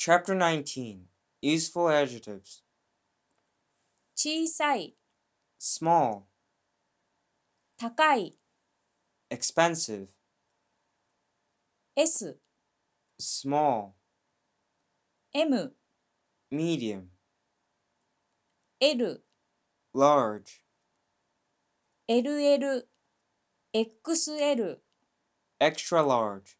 Chapter 19 Useful Adjectives 小さい、 Small, 高い、 Expensive, S、 Small, M、 Medium, L、 Large, LL、XL、 Extra Large,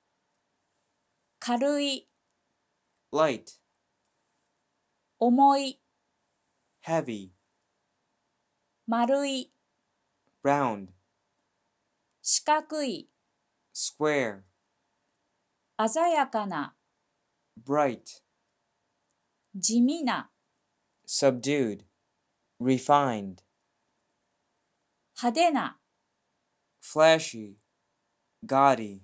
軽い、 Light, 重い、 Heavy, 丸い、 Round, 四角い、 Square, 鮮やかな、 Bright, 地味な、 Subdued, Refined, 派手な、 Flashy, Gaudy,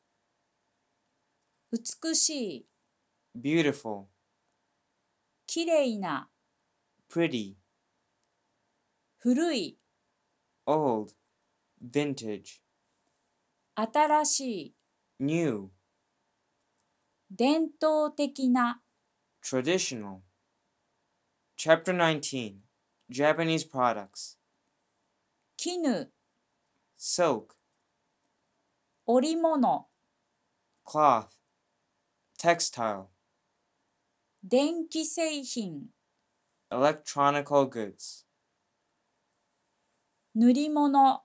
美しい、 Beautiful, きれいな、 Pretty, 古い、 Old, Vintage, 新しい、 New, 伝統的な、 Traditional. Chapter 19 Japanese Products 絹、 Silk, 織物、 Cloth, Textile, 電気製品、 Electronical Goods, 塗り物、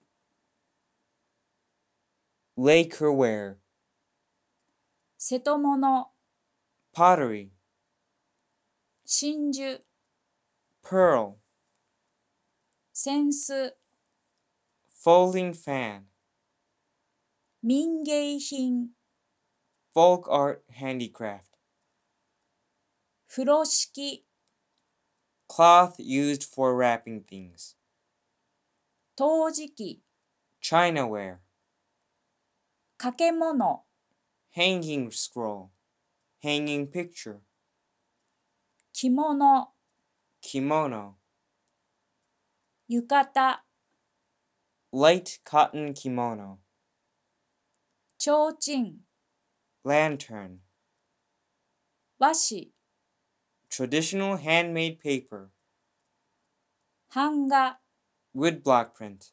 Lacquerware, 瀬戸物、 Pottery, 真珠、 Pearl, 扇子、 Folding Fan, 民芸品、 Folk Art Handicraft, 風呂敷、 Cloth used for wrapping things, 陶磁器、 Chinaware, 掛け物、 Hanging Scroll, Hanging Picture, 着物、 Kimono, 浴衣、 Light Cotton Kimono, 提灯、 Lantern, 和紙、 Traditional handmade paper, 版画、 Woodblock print.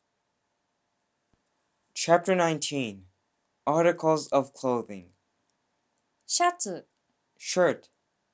Chapter 19 Articles of Clothing シャツ、 Shirt,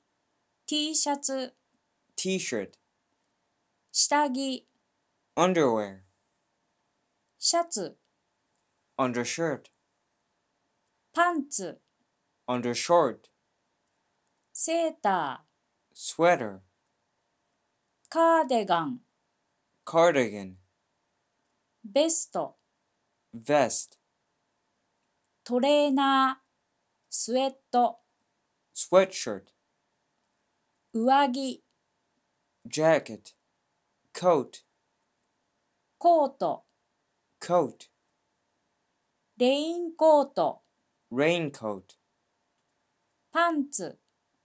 T シャツ、 T-shirt, 下着、 Underwear, シャツ、 Undershirt, パンツ、 Undershort, セータ Sweater, ー、カーディガン、 Cardigan, ベスト、 Vest, トレーナー、スウェット、 Sweatshirt, 上着、 Jacket, Coat, コート、 Coat, レインコート、 Raincoat, パンツ、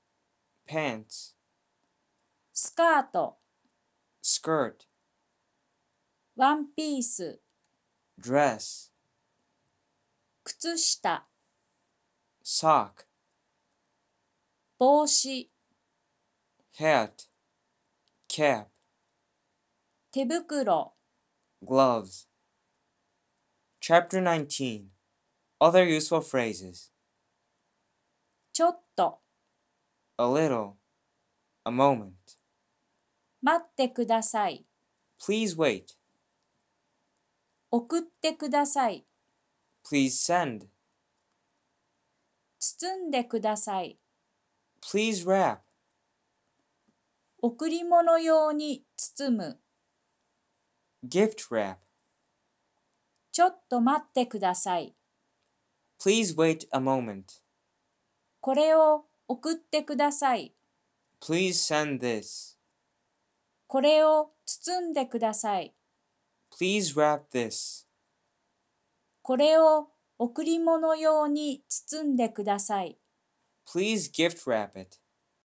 Pants, スカート、 Skirt, ワンピース、 Dress, 靴下、 Sock, 帽子、 Hat, Cap, 手袋、 Gloves. Chapter 19 Other useful phrases ちょっと、 A little, a moment. 待ってください、 Please wait. 送ってください、 Please send. 包んでください、 Please wrap. 贈り物用に包む、 Gift wrap. ちょっと待ってください、 Please wait a moment. これを送ってください、 Please send this. これを包んでください、 Please wrap this. これを贈り物用に包んでください。 Please gift wrap it.